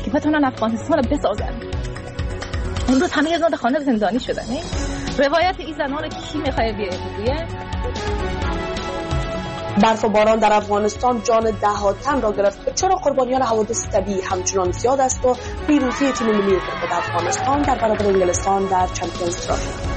که بتونن افغانستان رو بسازن. امروز همه زاد خانه زندانی شدن. روایت این زنان رو کی میخواد بیاره؟ برف و باران در افغانستان جان ده‌ها تن را گرفت. چرا قربانیان حوادث طبیعی همچنان زیاد است و پیروزی تیم ملی کرکت افغانستان در برابر انگلستان در چمپیونز ترافی؟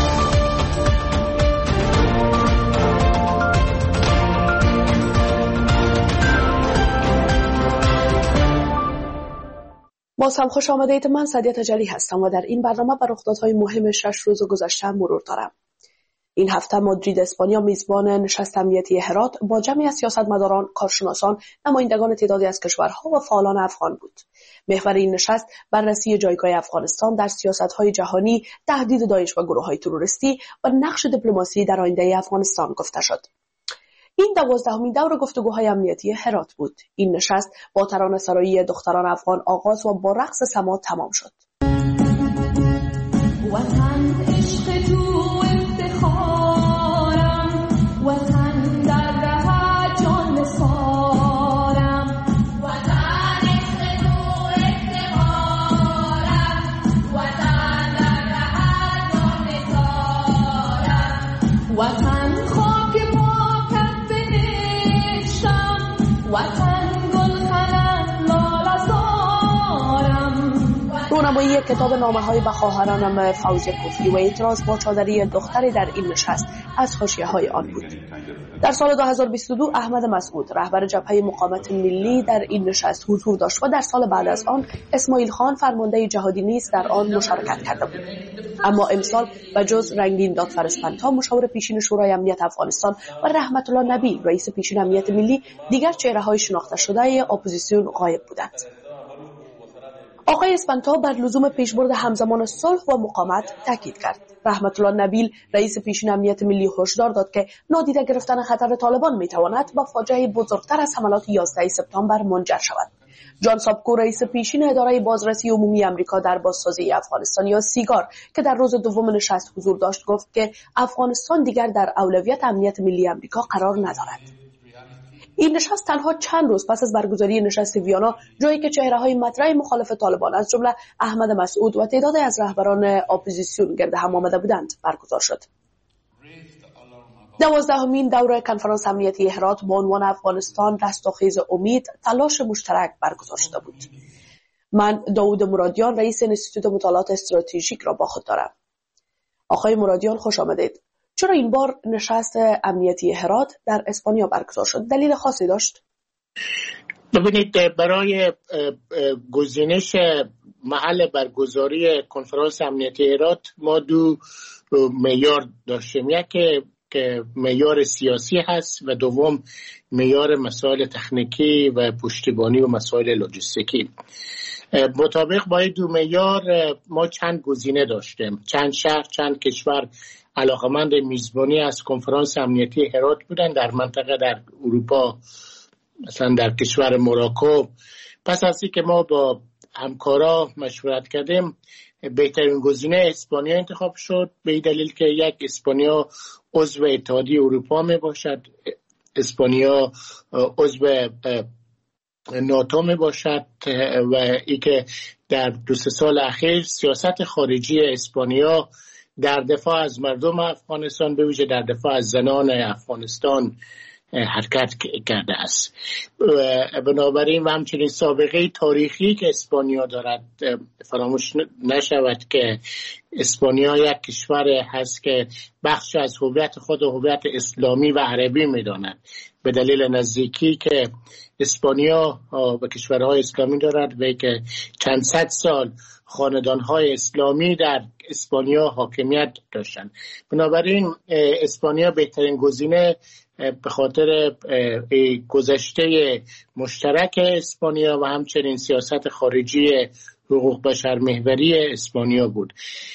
باز هم خوش آمدید. من سعدیه تجلی هستم و در این برنامه بر رخدادهای مهم 6 روز گذشته مرور دارم. این هفته مادرید اسپانیا میزبان نشست امنیتی هرات با جمعی از سیاستمداران، کارشناسان، نمایندگان تعدادی از کشورها و فعالان افغان بود. محور این نشست بررسی جایگاه افغانستان در سیاست‌های جهانی، تهدید داعش و گروه‌های تروریستی و نقش دیپلماسی در آینده افغانستان گفته شد. این 12مین دور گفتگوهای امنیتی هرات بود. این نشست با ترانه‌سرایی دختران افغان آغاز و با رقص سما تمام شد. وطن عشق تو افتخارم، وطن در ره جان سارم، وطن عشق تو افتخارم، وطن در ره جان سارم، وطن خاک پاکت بهشتم، وطن گلخنت لاله زارم. رونمایی کتاب نامه‌های به خواهرانم فوزیه کفری و اعتراض با چادری دختری در این نشست از حاشیه‌های آن بود. در سال 2022 احمد مسعود رهبر جبهه مقاومت ملی در این نشست حضور داشت و در سال بعد از آن اسماعیل خان فرمانده جهادی نیز در آن مشارکت کرده بود. اما امسال به جز رنگین دادفر اسپنتا مشاور پیشین شورای امنیت افغانستان و رحمت الله نبی رئیس پیشین امنیت ملی، دیگر چهره‌های شناخته شده اپوزیسیون غایب بودند. آقای اسپنتا بر لزوم پیشبرد همزمان صلح و مقاومت تاکید کرد. رحمت الله نبیل رئیس پیشین امنیت ملی هشدار داد که نادیده گرفتن خطر طالبان میتواند به فاجعه بزرگتر از حملات 11 سپتامبر منجر شود. جان سابکو رئیس پیشین اداره بازرسی عمومی آمریکا در بازسازی افغانستان یا سیگار که در روز دوم نشست حضور داشت گفت که افغانستان دیگر در اولویت امنیت ملی آمریکا قرار ندارد. این نشست تنها چند روز پس از برگزاری نشست ویانا، جایی که چهره‌های مطرح مخالف طالبان از جمله احمد مسعود و تعدادی از رهبران اپوزیسیون گرد هم آمده بودند، برگزار شد. 12مین دوره کنفرانس امنیتی هرات با عنوان افغانستان رستاخیز امید، تلاش مشترک برگزار شده بود. من داوود مرادیان رئیس انستیتوت مطالعات استراتژیک را با خود دارم. آقای مرادیان خوش آمدید. چرا این بار نشست امنیتی هرات در اسپانیا برگزار شد؟ دلیل خاصی داشت؟ ببینید، برای گزینش محل برگزاری کنفرانس امنیتی هرات ما دو معیار داشتیم. یکی که معیار سیاسی هست و دوم معیار مسائل تکنیکی و پشتیبانی و مسائل لوجستیکی. مطابق با این دو معیار ما چند گزینه داشتیم. چند شهر، چند کشور علاقمند میزبانی از کنفرانس امنیتی هرات بودن در منطقه در اروپا، مثلا در کشور موراکو. پس از اینکه ما با همکارا مشورت کردیم، بهترین گزینه اسپانیا انتخاب شد، به این دلیل که یک، اسپانیا عضو اتحادیه اروپا می باشد، اسپانیا عضو ناتو می باشد و اینکه در 2-3 سال اخیر سیاست خارجی اسپانیا در دفاع از مردم افغانستان، به ویژه در دفاع از زنان افغانستان حرکت کرده است. بنابراین و همچنین سابقه تاریخی که اسپانیا دارد فراموش نشود که اسپانیا یک کشور هست که بخش از هویت خود و هویت اسلامی و عربی می‌داند، به دلیل نزدیکی که اسپانیا به کشورهای اسلامی دارد و که چند صد سال خاندان‌های اسلامی در اسپانیا حاکمیت داشتند. بنابراین اسپانیا بهترین گزینه به خاطر گذشته مشترک اسپانیا و همچنین سیاست خارجی حقوق بشر محوری اسپانیا بود.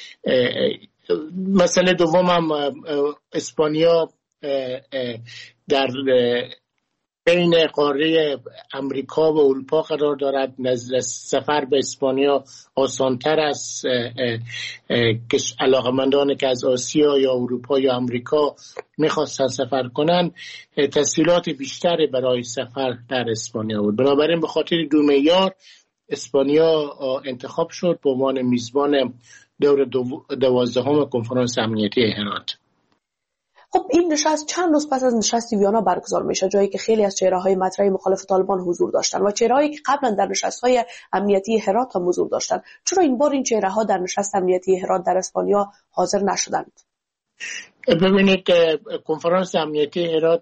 مسئله دوم هم اسپانیا در بین قاره امریکا و اروپا قرار دارد. سفر به اسپانیا آسانتر است. علاقمندانی که از آسیا یا اروپا یا امریکا میخواستن سفر کنن، تسهیلات بیشتری برای سفر در اسپانیا بود. بنابراین به خاطر دو معیار اسپانیا انتخاب شد به عنوان میزبان دور 12 کنفرانس امنیتی هرات. خب این نشست چند روز پس از نشست ویانا برگزار میشه، جایی که خیلی از چهره‌های مطرح مخالف طالبان حضور داشتن و چهره‌هایی که قبلا در نشست‌های امنیتی هرات هم حضور داشتن. چرا این بار این چهره‌ها در نشست امنیتی هرات در اسپانیا حاضر نشدند؟ ببینید کنفرانس امنیتی هرات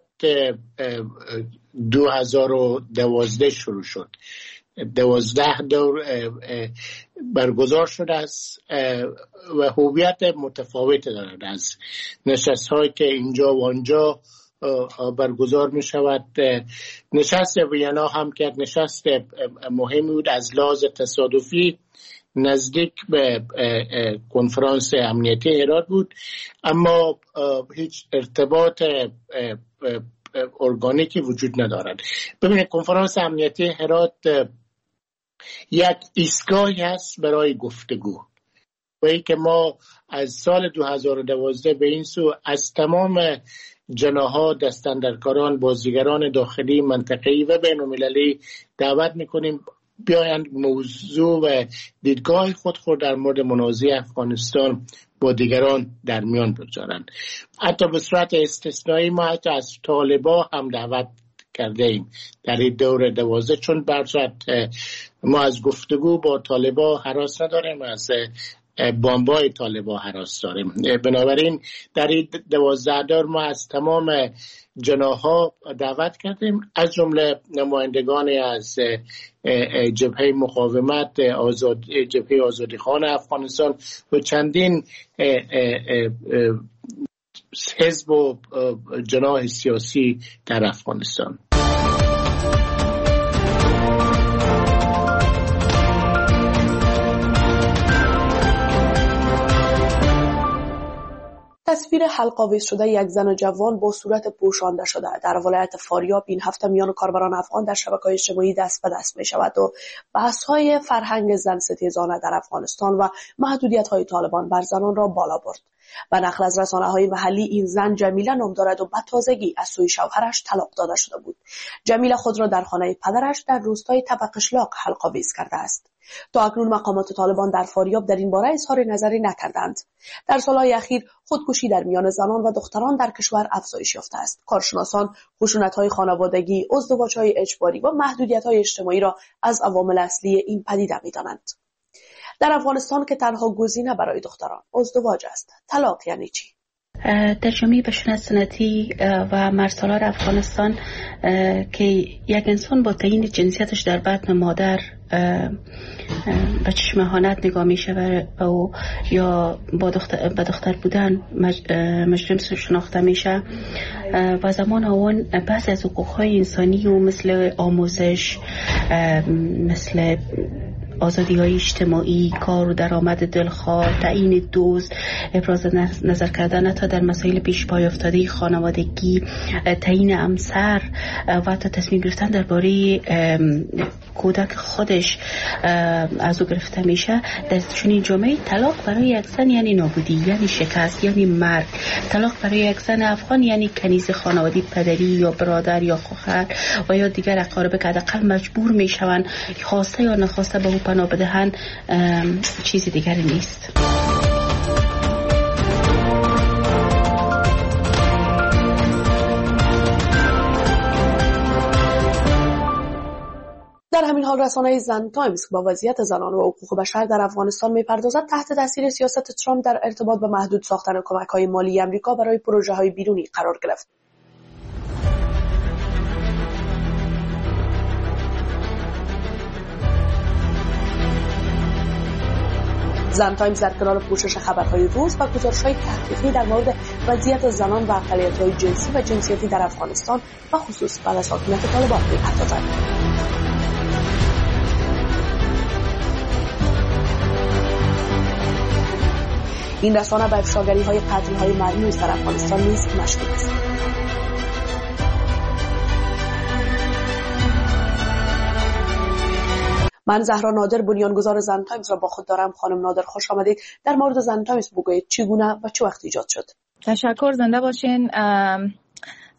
2012 شروع شد. 12 دور برگزار شده است و هویت متفاوت دارد از نشست هایی که اینجا و آنجا برگزار می شود. نشست وینا هم که نشست مهمی بود از لحاظ تصادفی نزدیک به کنفرانس امنیتی هرات بود، اما هیچ ارتباط ارگانیکی وجود ندارد. ببینید کنفرانس امنیتی هرات یک ایستگاهی است برای گفتگو و ای که ما از سال 2012 به این سو از تمام جناح‌ها، دستاندرکاران، بازیگران داخلی، منطقه‌ای و بین‌المللی دعوت می‌کنیم بیایند موضوع و دیدگاه خود در مورد منازعه افغانستان با دیگران در میان بگذارند. حتی به صورت استثنایی ما حتی از طالبان هم دعوت کرده ایم در این دور 12، چون برصورت ما از گفتگو با طالبان هراس نداریم، از بمبای طالبان هراس داریم. بنابراین در این 12 دور ما از تمام جناح‌ها دعوت کردیم، از جمله نمایندگان از جبهه مقاومت، جبهه آزادیخوان افغانستان و چندین حزب و جناح سیاسی در افغانستان. تصویر حلق‌آویز شده یک زن جوان با صورت پوشانده شده در ولایت فاریاب این هفته میان کاربران افغان در شبکه‌های اجتماعی دست به دست می‌شود و بحث‌های فرهنگ زن ستیزانه در افغانستان و محدودیت‌های طالبان بر زنان را بالا برد. به نقل از رسانه‌های محلی این زن جمیله نام دارد و به تازگی از سوی شوهرش طلاق داده شده بود. جمیله خود را در خانه پدرش در روستای تپه‌قشلاق حلق‌آویز کرده است. تا اکنون مقامات طالبان در فاریاب در این باره اظهار نظری نکردند. در سالهای اخیر خودکشی در میان زنان و دختران در کشور افزایش یافته است. کارشناسان خشونت‌های خانوادگی، ازدواج‌های اجباری و محدودیت‌های اجتماعی را از عوامل اصلی این پدیده می‌دانند. در افغانستان که تنها گزینه برای دختران ازدواج است، طلاق یعنی چی؟ در جامعه بشنت سنتی و مرسالار افغانستان که یک انسان با تعیین جنسیتش در بطن مادر به چشم اهانت نگاه میشه و یا به دختر بودن مجرم شناخته میشه و زمان اون بعضی از حقوقهای انسانی و مثل آموزش، مثل آزادی‌های اجتماعی، کار و درآمد دلخواه، تعیین دوست، ابراز نظر کردن تا در مسائل پیش پای افتاده خانوادگی، تعیین همسر و حتی تصمیم گرفتن درباره کودک خودش از او گرفته میشه. در چنین جامعه طلاق برای یک زن یعنی نابودی، یعنی شکست، یعنی مرگ. طلاق برای یک زن افغان یعنی کنیز خانوادگی، پدری یا برادر یا خواهر و یا دیگر اقارب که حداقل مجبور میشوند خواسته یا نخواسته به او پناه بدهند، چیزی دیگری نیست. در همین حال رسانه زن تایمز با وضعیت زنان و حقوق بشر در افغانستان می‌پردازد تحت تاثیر سیاست ترامپ در ارتباط به محدود ساختن کمک‌های مالی آمریکا برای پروژه‌های بیرونی قرار گرفت. زن تایمز در کنار پوشش خبرهای روز و گزارش‌های تحقیقی در مورد وضعیت زنان و اقلیت‌های جنسی و جنسیتی در افغانستان و خصوص بعد از حاکمیت طالبان می‌پردازد. این رسانه به افشاگری‌های قتل‌های مرموز در افغانستان نیز مشغول است. من زهرا نادر بنیانگذار زن تایمز را با خود دارم. خانم نادر خوش آمدید. در مورد زن تایمز بگویید چگونه و چه وقت ایجاد شد؟ تشکر، زنده باشین.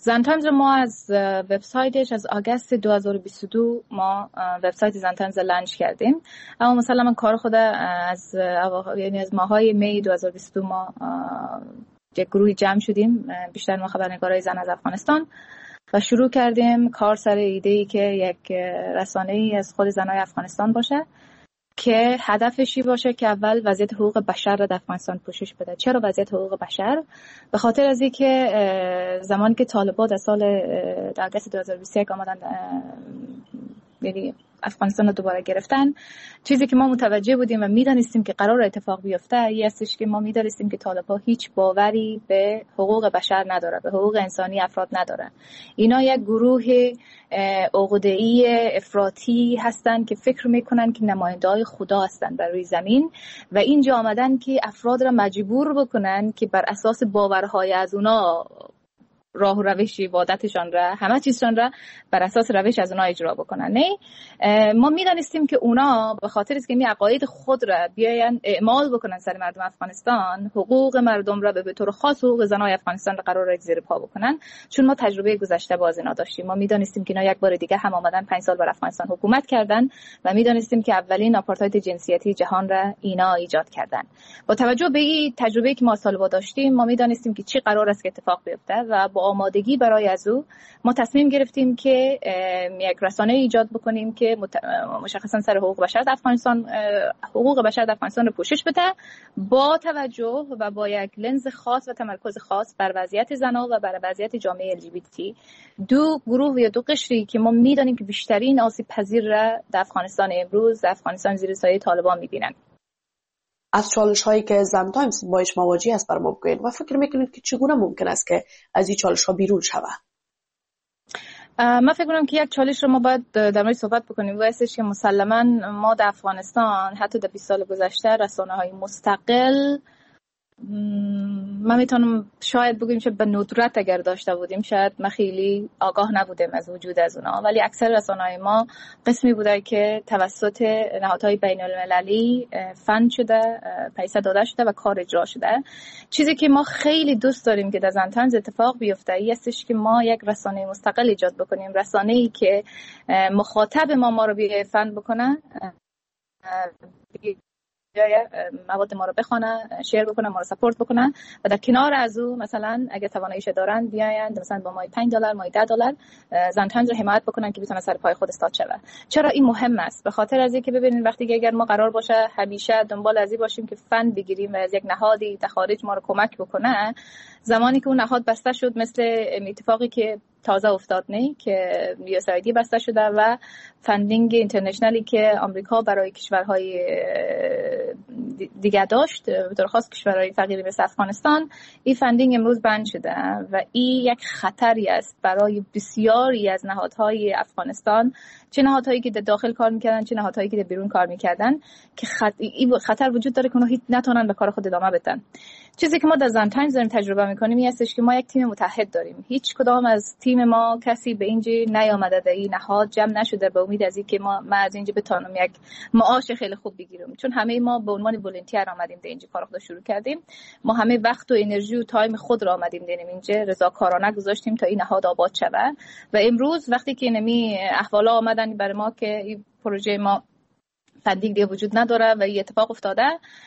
زن تایمز ما از وبسایتش از آگوست 2022 ما وبسایت زن تایمز لانچ کردیم، اما مثلا من کار خود از ماهای می 2022 ما یک گروهی جمع شدیم، بیشتر ما خبرنگارای زن از افغانستان، و شروع کردیم کار سر ایده‌ای که یک رسانه‌ای از خود زنای افغانستان باشه که هدفشی باشه که اول وضعیت حقوق بشر را در افغانستان پوشش بده. چرا وضعیت حقوق بشر؟ به خاطر از اینکه زمانی که طالبان در سال آگوست 2021 آمدن یعنی افغانستان رو دوباره گرفتن، چیزی که ما متوجه بودیم و میدانستیم که قرار اتفاق بیفته این استش که ما میدانستیم که طالبان هیچ باوری به حقوق بشر نداره، به حقوق انسانی افراد نداره. اینا یک گروه عقده‌ای افراطی هستند که فکر میکنن که نماینده‌های خدا هستند بر روی زمین و اینجا آمدن که افراد را مجبور بکنن که بر اساس باورهای از اونا راه و روش عبادتشان را، همه چیزشان را بر اساس روش از اونا اجرا بکنن. نه، ما میدانستیم که اونا به خاطر اینکه می عقاید خود را بیاین اعمال بکنن سر مردم افغانستان، حقوق مردم را به طور خاص حقوق زنای افغانستان را قرار زیر پا بکنن. چون ما تجربه گذشته با اینا داشتیم، ما میدانستیم که اینا یک بار دیگه هم آمدن 5 سال بر افغانستان حکومت کردن و میدانستیم که اولین آپارتاید جنسیتی جهان را اینا ایجاد کردن. با توجه به این تجربه که ما سالها داشتیم، ما میدانستیم که چی قرار است که اتفاق بیفته و با آمادگی برای از او ما تصمیم گرفتیم که یک رسانه ایجاد بکنیم که مشخصا سر حقوق بشر در افغانستان، حقوق بشر در افغانستان رو پوشش بده، با توجه و با یک لنز خاص و تمرکز خاص بر وضعیت زنان و بر وضعیت جامعه LGBT، دو گروه یا دو قشری که ما میدانیم که بیشترین آسیب پذیر را در افغانستان امروز، در افغانستان زیر سایه طالبان میبینن. از چالش هایی که زن تایمز باش مواجه است برام بگوید و فکر میکنید که چگونه ممکن است که از این چالش ها بیرون شود؟ من فکر کنم که یک چالش رو ما باید در مورد صحبت بکنیم و استش که مسلما ما در افغانستان حتی در 20 سال گذشته رسانه های مستقل، من میتونم شاید بگویم که به ندرت اگر داشته بودیم شاید ما خیلی آگاه نبودیم از وجود از اونا، ولی اکثر رسانه‌های ما قسمی بوده که توسط نهادهای بین المللی فند شده، پیسه داده شده و کار اجرا شده. چیزی که ما خیلی دوست داریم که در زن تایمز اتفاق بیفته این استش که ما یک رسانه مستقل ایجاد بکنیم، رسانه‌ای که مخاطب ما رو بیه فند بکنه، مواد ما رو بخونن، شیر بکنن، ما رو سپورت بکنن و در کنار از او مثلا اگه تواناییش دارن بیاین مثلا با مای $5 مای $10 زن تایمز رو حمایت بکنن که بتونه سر پای خود استاد شه. چرا این مهم است؟ به خاطر از اینکه ببینید وقتی که اگر ما قرار باشه همیشه دنبال از این باشیم که فند بگیریم و از یک نهادی در خارج ما رو کمک بکنه، زمانی که اون نهاد بسته شد، مثل اتفاقی که تازه افتاد نه که USAID بسته شده و فندینگ اینترنشنالی که آمریکا برای کشورهای دیگه داشت، به طور خاص کشورهای فقیری مثل افغانستان، این فندینگ امروز بند شده و این یک خطری است برای بسیاری از نهادهای افغانستان، چه نهادهایی که در داخل کار میکردن چه نهادهایی که در بیرون کار میکردن، که این خطر وجود داره که اونها هیچ نتونن به کار خود ادامه بدن. چیزی که ما در زن تایمز داریم تجربه میکنیم این هستش که ما یک تیم متحد داریم. هیچ کدام از تیم ما کسی به اینجا نیامده، در این نهاد جمع نشده به امید از اینکه ما از اینجا بتونم یک معاش خیلی خوب بگیریم، چون همه ما به عنوان ولنتیر آمدیم در اینجا کار خود شروع کردیم. ما همه وقت و انرژی و تایم خود را آمدیم دادیم اینجا، رضاکارانه گذاشتیم تا این نهاد آباد شود و امروز وقتی که نمی احوالا آمدن برای ما که این پروژه ما فندینگ دیگه وجود نداره و این اتفاق افتاده،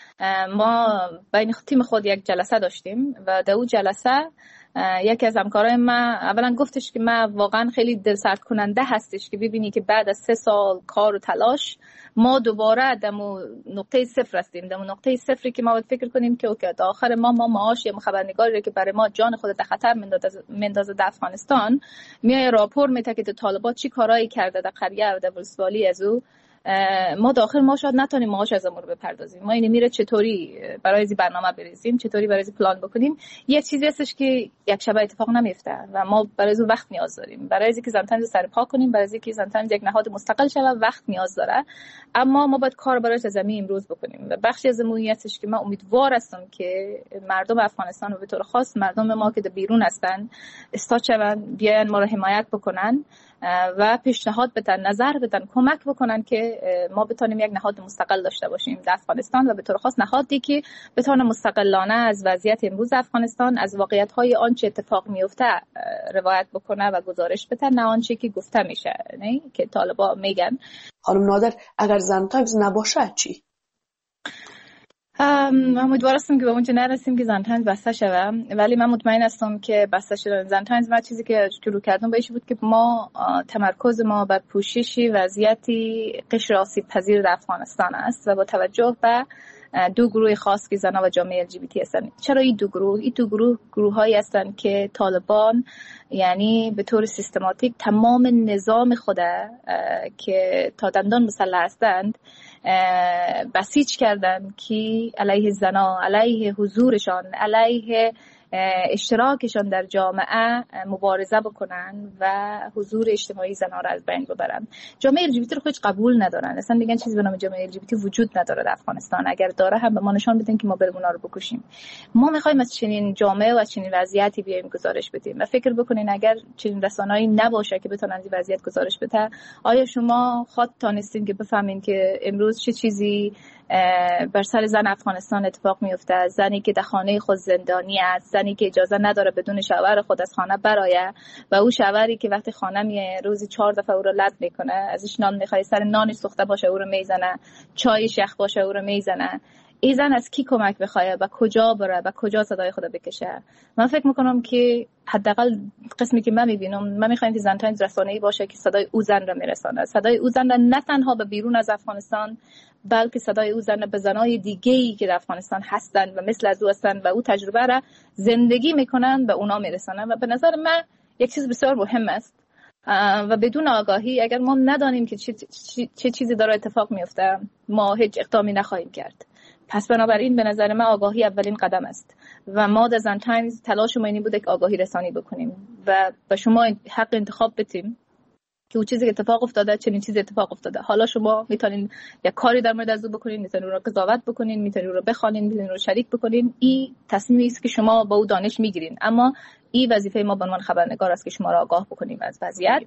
ما بین تیم خود یک جلسه داشتیم و در اون جلسه یکی از همکارای ما اولا گفتش که ما واقعا خیلی دلسرد کننده هستش که ببینی که بعد از 3 سال کار و تلاش ما دوباره در نقطه صفر هستیم، در نقطه صفری که ما باید فکر کنیم که اوکی تا آخر ما معاش یا خبرنگاری که برای ما جان خود در خطر مندازه در افغانستان میای راپور میده که طالبان چی کارایی کرده در قریه و در ولسوالی از او، ما داخل ما شاید نتونیم معاش از امور بپردازیم. ما اینو میره چطوری برای این برنامه بریزیم، چطوری برای این پلان بکنیم. یه چیزی هستش که یک شب اتفاق نمیفته و ما برای این وقت نیاز داریم، برای اینکه زن تایمز سر پا کنیم، برای اینکه زن تایمز یک نهاد مستقل شه وقت نیاز داره، اما ما باید کار برای زمین امروز بکنیم و بخشی از موضوع هستش که من امیدوار هستم که مردم افغانستان و به طور خاص مردم ما که در بیرون هستن استاد شون، بیاین ما رو حمایت بکنن و پیشنهاد بدن، نظر بدن، کمک بکنن که ما بتونیم یک نهاد مستقل داشته باشیم در افغانستان و به طور خاص نهادی که بتونه مستقلانه از وضعیت امروز افغانستان، از واقعیت‌های آنچه اتفاق میفته روایت بکنه و گزارش بده، نه آنچه که گفته میشه، نه که طالبا میگن. خانم نادر اگر زن تایمز نباشه چی؟ من امیدوار هستم که به اونجا نرسیم که زن تایمز بسته شوه، ولی من مطمئن هستم که بسته شدن زن تایمز ما چیزی که شروع کردم بهش بود که ما تمرکز ما بر پوشش وضعیتی قشر آسیب پذیر در افغانستان است و با توجه به دو گروه خاص که زنان و جامعه LGBT هستند. چرا این دو گروه‌هایی هستند که طالبان یعنی به طور سیستماتیک تمام نظام خود که تا دندان مسلح هستند بسیج کردن که علیه زنان، علیه حضورشان، علیه اشتراکشان در جامعه مبارزه بکنن و حضور اجتماعی زنان را از بین ببرن. جامعه LGBT رو خودش قبول ندارن، اصلا میگن چیزی به نام جامعه LGBT وجود نداره در افغانستان، اگر داره هم به ما نشان بدین که ما بریم اونا رو بکشیم. ما میخوایم از چنین جامعه و از چنین وضعیتی بیایم گزارش بدیم و فکر بکنین اگر چنین رسانه‌ای نباشه که بتونن این وضعیت گزارش بده، آیا شما خود تانستین که بفهمین که امروز چه چیزی بر سر زن افغانستان اتفاق میفته؟ زنی که در خانه خود زندانی است، زنی که اجازه نداره بدون شوهر خود از خانه برایه و او شوهری که وقتی خانه میه روزی 4 دفعه او رو لط میکنه، ازش نان میخواد، سر نانش سوخته باشه او رو میزنه، چایش یخ باشه او رو میزنه. این زن از کی کمک بخواد و کجا بره و کجا صدای خود بکشه؟ من فکر میکنم که حداقل قسمی که من میبینم، من میخوایم که زن تایمز رسانه‌ای باشه که صدای او زن را میرسانه، صدای او زن را نه تنها به بیرون از افغانستان بلکه صدای او زن به زنای دیگه‌ای که در افغانستان هستند و مثل از او هستند و او تجربه را زندگی میکنن به اونا میرسانن. و به نظر من یک چیز بسیار مهم است و بدون آگاهی اگر ما ندانیم که چه چیزی داره اتفاق میفته، ما هیچ اقدامی نخواهیم کرد. پس بنابراین به نظر من آگاهی اولین قدم است و ما در زن تایمز تلاش ما این بوده که آگاهی رسانی بکنیم و به شما حق انتخاب بدیم که اون چیزی که اتفاق افتاده چنین چیزی اتفاق افتاده. حالا شما میتونین یک کاری در مورد از او بکنین، میتونین رو قضاوت بکنین، میتونین رو بخوانین، میتونین رو شریک بکنین. این تصمیمی است که شما با او دانش میگیرین، اما این وظیفه ما به عنوان خبرنگار است که شما را آگاه بکنیم از وضعیت.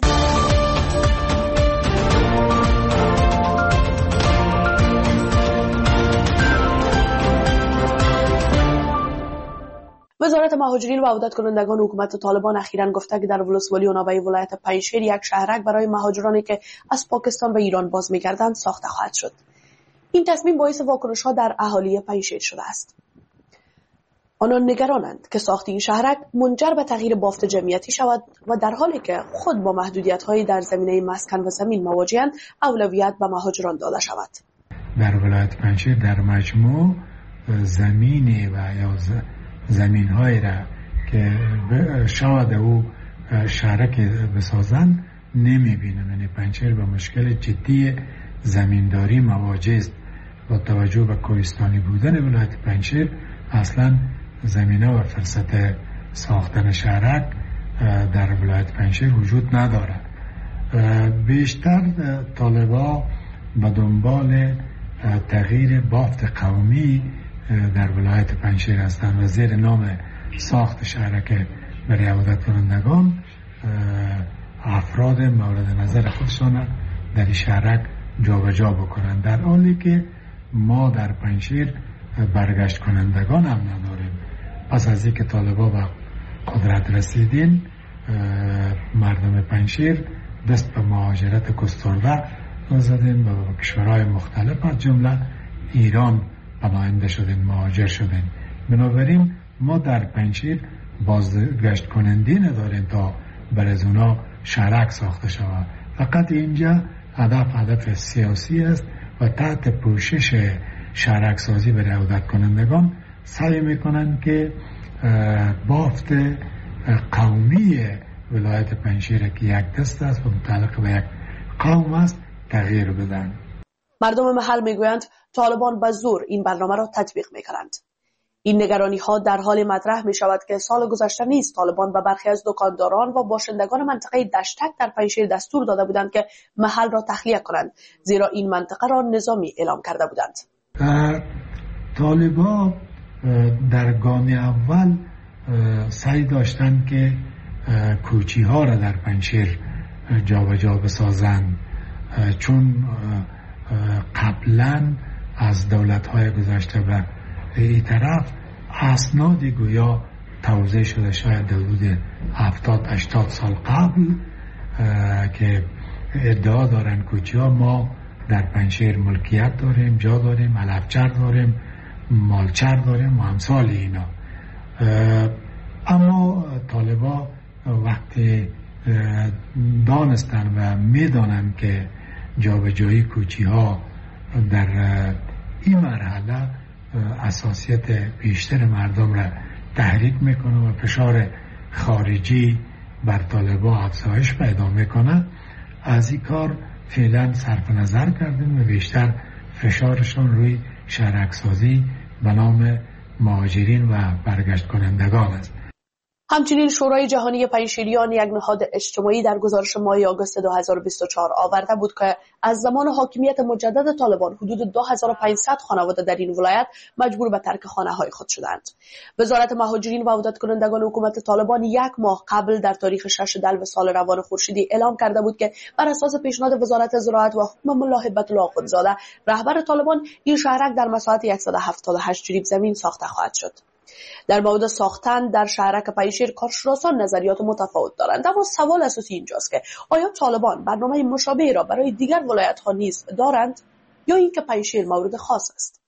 وزارت مهاجرین و عودت کنندگان حکومت طالبان اخیراً گفته که در ولسوالی اونابه ولایت پنجشیر یک شهرک برای مهاجرانی که از پاکستان به ایران باز می‌گردند ساخته خواهد شد. این تصمیم باعث واکنش‌ها در اهالی پنجشیر شده است. آنان نگرانند که ساخت این شهرک منجر به تغییر بافت جمعیتی شود و در حالی که خود با محدودیت‌های در زمینه مسکن و زمین مواجهند، اولویت به مهاجران داده شود. در ولایت پنجشیر در مجموع زمین و زمین‌هایی را که شاید او شهرک بسازند نمی‌بینم. یعنی پنجشیر به مشکل جدی زمینداری مواجه است. با توجه به کوهستانی بودن ولایت پنجشیر اصلا زمینه و فرصت ساختن شهرک در ولایت پنجشیر وجود ندارد. بیشتر طالبا به دنبال تغییر بافت قومی در ولایت پنجشیر هستند و زیر نام ساخت شهرک برای عودت کنندگان افراد مورد نظر خودشان در این شهرک جابجا بکنند، در حالی که ما در پنجشیر برگشت کنندگان هم نداریم. پس از اینکه طالبا به قدرت رسیدین، مردم پنجشیر دست به مهاجرت گسترده زدین و به کشورهای مختلف از جمله ایران پناهنده شدین، مهاجر شدین. بنابراین ما در پنجشیر بازگشت کننده نداریم تا برای اونا شهرک ساخته شود. فقط اینجا هدف سیاسی است و تحت پوشش شهرک سازی برای عودت کنندگان سعی میکنن که بافت قومی ولایت پنجشیر که یک دست است و متعلق به یک قوم است تغییر بدن. مردم محل میگویند طالبان به زور این برنامه را تطبیق میکنند. این نگرانی ها در حال مطرح می شود که سال گذشته نیز طالبان به برخی از دکانداران و باشندگان منطقه دشتک در پنجشیر دستور داده بودند که محل را تخلیه کنند، زیرا این منطقه را نظامی اعلام کرده بودند. طالبان در گام اول سعی داشتند که کوچی ها را در پنجشیر جابجا بسازند، چون قبلا از دولت‌های گذشته و این طرف اسنادی گویا توزیع شده شاید در حدود 70-80 سال قبل که ادعا دارن کجا ما در پنجشیر ملکیت داریم، جا داریم، علفچر داریم، مالچر داریم و امثال اینا. اما طالبا وقتی دانستن و میدانن که جابجایی کوچی ها در این مرحله اساسیت بیشتر مردم را تحریک میکنه و فشار خارجی بر طالبا افزایش پیدا میکنه، از این کار فعلا صرف نظر کردیم و بیشتر فشارشون روی شهرک‌سازی به نام مهاجرین و برگشت کنندگان است. همچنین شورای جهانی پنجشیریان یک نهاد اجتماعی در گزارش ماه آگوست 2024 آورده بود که از زمان حاکمیت مجدد طالبان حدود 2500 خانواده در این ولایت مجبور به ترک خانه‌های خود شدند. وزارت مهاجرین و عودت کنندگان حکومت طالبان یک ماه قبل در تاریخ 6 دلو سال روان خورشیدی اعلام کرده بود که بر اساس پیشنهاد وزارت زراعت و حکم ملا هیبت الله آخوندزاده رهبر طالبان این شهرک در مساحت 178 جریب زمین ساخته خواهد شد. در مورد ساختن در شهرک پنجشیر کارشناسان نظریات متفاوت دارند، اما سوال اساسی اینجاست که آیا طالبان برنامه مشابهی را برای دیگر ولایت‌ها نیز دارند یا اینکه پنجشیر مورد خاص است؟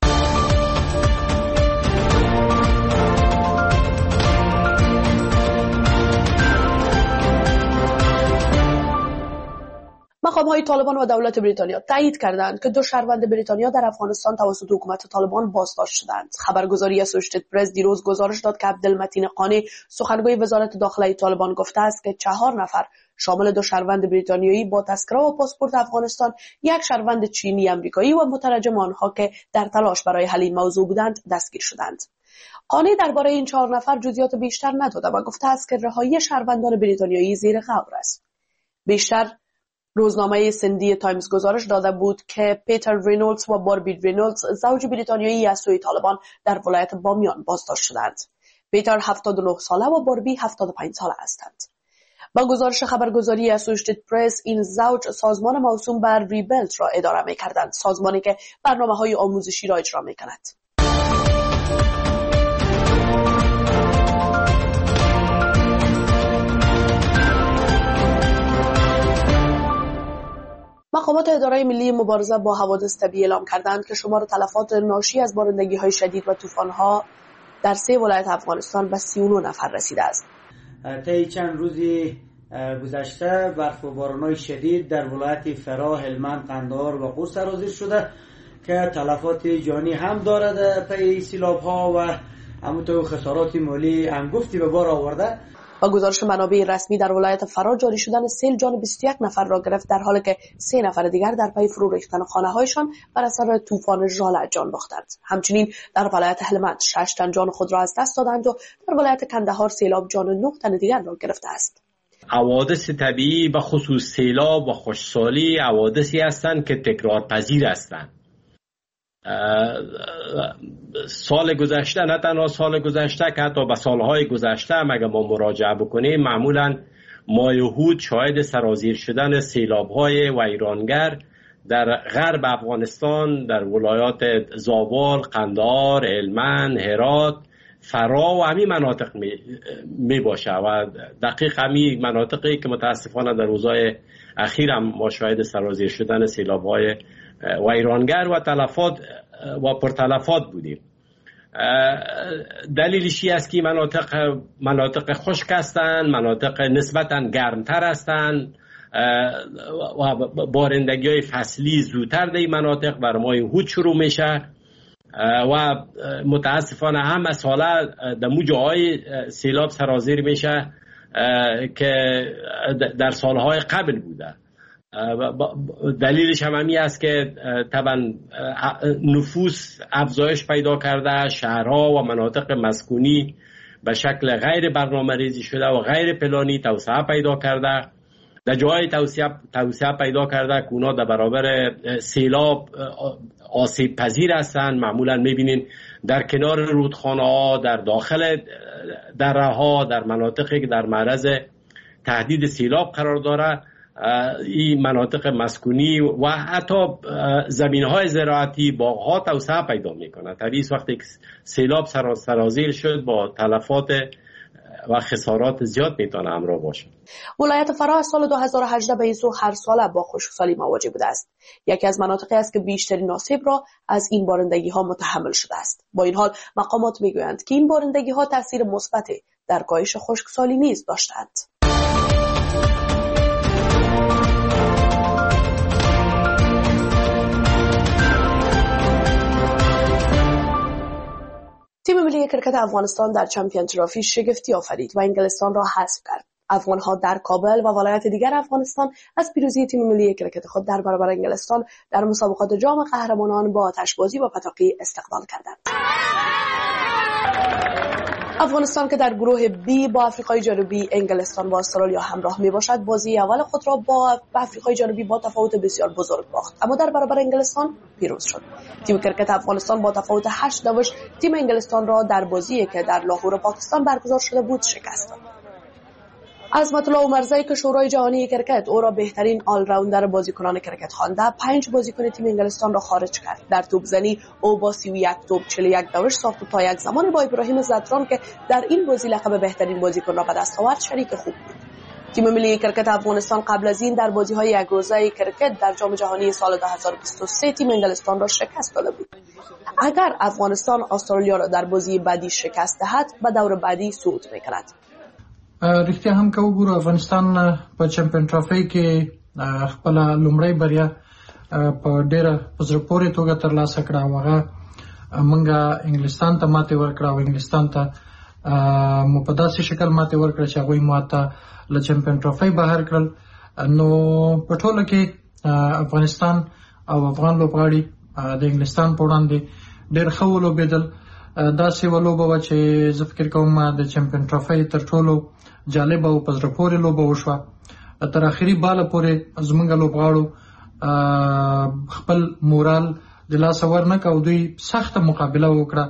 مقام‌های طالبان و دولت بریتانیا تایید کردند که 2 شهروند بریتانیا در افغانستان توسط حکومت طالبان بازداشت شدند. خبرگزاری اسوسییتد پرس دیروز گزارش داد که عبدالمتین قانی سخنگوی وزارت داخله طالبان گفته است که 4 نفر شامل 2 شهروند بریتانیایی با تذکره و پاسپورت افغانستان، 1 شهروند چینی امریکایی و مترجم آنها که در تلاش برای حل این موضوع بودند دستگیر شدند. قانی درباره این 4 نفر جزئیات بیشتر نداده و گفته است که رهایی شهروندان بریتانیایی زیر غور است. بیشتر روزنامه سندی تایمز گزارش داده بود که پیتر رینولدز و باربی رینولدز زوج بریتانیایی از سوی طالبان در ولایت بامیان بازداشت شدند. پیتر 79 ساله و باربی 75 ساله هستند. با گزارش خبرگزاری اسوسییتد پرس این زوج سازمان موسوم بر ریبلت را اداره می‌کردند، سازمانی که برنامه‌های آموزشی را اجرا می‌کند. مقامات اداره ملی مبارزه با حوادث طبیعی اعلام کردند که شمار تلفات ناشی از بارندگی‌های شدید و طوفان‌ها در 3 ولایت افغانستان به 39 نفر رسیده است. طی چند روزی گذشته برف و باران‌های شدید در ولایت فراه، هلمند، قندهار و قم سرازیر شده که تلفات جانی هم دارد پی سیلاب‌ها و همونطور خسارات مالی انگفتی به بار آورده. با گزارش منابع رسمی در ولایت فراه جاری شدن سیل جان 21 نفر را گرفت، در حالی که 3 نفر دیگر در پی فرو ریختن خانه‌هایشان بر اثر طوفان ژاله جان باختند. همچنین در ولایت هلمند 6 تن جان خود را از دست دادند و در ولایت کندهار سیلاب جان 9 تن دیگر را گرفته است. حوادث طبیعی به خصوص سیلاب و خشکسالی حوادثی هستند که تکرارپذیر هستند. سال گذشته، نه تنها سال گذشته که حتی به سالهای گذشته هم اگر ما مراجعه بکنیم، معمولا ماه هود شاهد سرازیر شدن سیلاب‌های ویرانگر در غرب افغانستان، در ولایات زابل، قندهار، هلمند، هرات، فراه و همین مناطق می باشه و دقیق همین مناطقی که متاسفانه در روزهای اخیر هم ما شاهد سرازیر شدن سیلاب‌های ویرانگر و تلفات و پرتلفات بودیم. دلیلش است که مناطق خشک هستند، مناطق نسبتاً گرمتر هستند و بارندگی‌های فصلی زودتر در این مناطق بر ماه هود شروع میشه و متاسفانه هم مسئله در موجهای سیلاب سرازیر میشه که در سالهای قبل بوده. دلیلش هم همین است که طبعا نفوس افزایش پیدا کرده، شهرها و مناطق مسکونی به شکل غیر برنامه‌ریزی شده و غیر پلانی توسعه پیدا کرده. در جای توسعه پیدا کرده که اونا در برابر سیلاب آسیب پذیر هستند. معمولا میبینین در کنار رودخانه ها، در داخل دره ها، در مناطقی که در معرض تهدید سیلاب قرار داره این مناطق مسکونی و حتی زمین‌های زراعتی، باغ‌ها توسعه پیدا می‌کنه. طبیعی وقتی سیلاب سرازیر شد با تلفات و خسارات زیاد میتونه همراه باشه. ولایت فراه از سال 2018 به این سو هر سال با خشکسالی مواجه بوده است. یکی از مناطقی است که بیشترین آسیب را از این بارندگی‌ها متحمل شده است. با این حال مقامات میگویند که این بارندگی‌ها تاثیر مثبتی در کاهش خشکسالی نیز داشتند. تیم ملی کرکت افغانستان در چمپیون ترافی شگفتی آفرید و انگلستان را حذف کرد. افغان‌ها در کابل و ولایت دیگر افغانستان از پیروزی تیم ملی کرکت خود در برابر انگلستان در مسابقات جام قهرمانان با آتش‌بازی و پتاقی استقبال کردند. افغانستان که در گروه بی با آفریقای جنوبی، انگلستان و استرالیا همراه میباشد، بازی اول خود را با آفریقای جنوبی با تفاوت بسیار بزرگ باخت، اما در برابر انگلستان پیروز شد. تیم کرکت افغانستان با تفاوت 8-2 تیم انگلستان را در بازی که در لاهور پاکستان برگزار شده بود شکست داد. عظمت الله عمرزی که شورای جهانی کرکت او را بهترین آل راوندر بازیکنان کرکت خوانده، 5 بازیکن تیم انگلستان را خارج کرد. در توپزنی او با 31 توپ 41 دوش ساخت و تا یک زمان با ابراهیم زدران که در این بازی لقب بهترین بازیکن را به دست آورد شریک خوب بود. تیم ملی کرکت افغانستان قبل از این در بازی‌های یک روزه کرکت در جام جهانی سال 2023 تیم انگلستان را شکست داده بود. اگر افغانستان استرالیا را در بازی بعدی شکست دهد، به دور بعدی صعود می‌کند. رښتیا هم که وګورو افغانستان په چمپیون ټرافي کې خپل لومړی بریا په ډیره په زړه پورې توګه ترلاسه کړه او هغه موږ انګلستان ته ماتې ورکړه او انګلستان ته مو په داسې شکل ماتې ورکړه چې هغوی ماته له چمپیون ټرافي بهر کړل. نو په ټوله کې افغانستان او افغان لوبغاړي د انګلستان په وړاندې ډېر ښه ولوبېدل. داسې ولوبه وه چې زه فکر کوم د چمپیون ټرافي تر ټولو جالبه او په زړه پورې لوبه وشوه. تر اخري باله پورې زموږ لوبغاړو خپل مورال د لاسه ورنکړ او دوی سخته مقابله وکړه.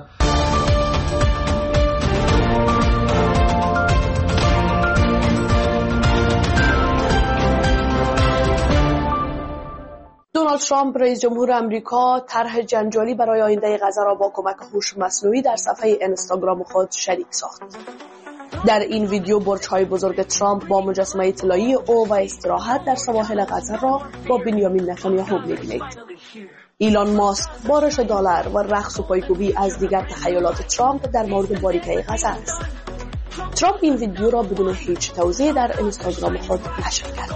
دونالد ترامپ رئیس جمهور امریکا طرح جنجالی برای آینده غزه را با کمک هوش مصنوعی در صفحه اینستاگرام خود شریک ساخت. در این ویدیو برج‌های بزرگ ترامپ با مجسمه طلایی او و استراحت در سواحل غزه را با بنیامین نتانیاهو می‌بینید. ایلان ماسک بارش دلار و رقص و پایکوبی از دیگر تخیلات ترامپ در مورد باریکه غزه است. ترامپ این ویدیو را بدون هیچ توضیح در اینستاگرام خود نشر کرد.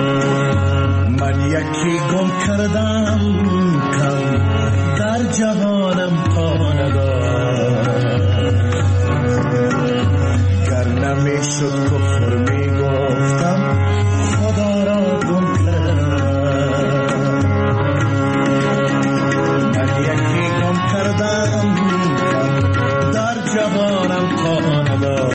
من یکی گم کردم کم در جهان